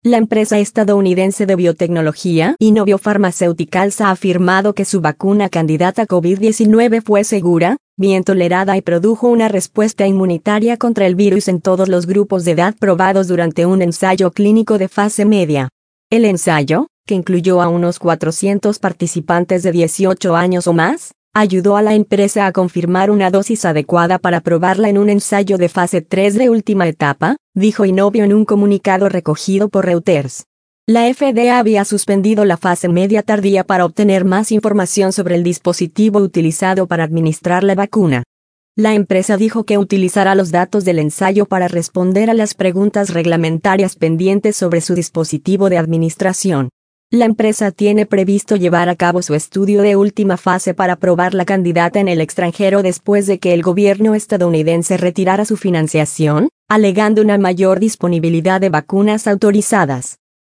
La empresa estadounidense de biotecnología Inovio Pharmaceuticals ha afirmado que su vacuna candidata COVID-19 fue segura, bien tolerada y produjo una respuesta inmunitaria contra el virus en todos los grupos de edad probados durante un ensayo clínico de fase media. El ensayo, que incluyó a unos 400 participantes de 18 años o más, ayudó a la empresa a confirmar una dosis adecuada para probarla en un ensayo de fase 3 de última etapa, dijo Inovio en un comunicado recogido por Reuters. La FDA había suspendido la fase media tardía para obtener más información sobre el dispositivo utilizado para administrar la vacuna. La empresa dijo que utilizará los datos del ensayo para responder a las preguntas reglamentarias pendientes sobre su dispositivo de administración. La empresa tiene previsto llevar a cabo su estudio de última fase para probar la candidata en el extranjero después de que el gobierno estadounidense retirara su financiación, alegando una mayor disponibilidad de vacunas autorizadas.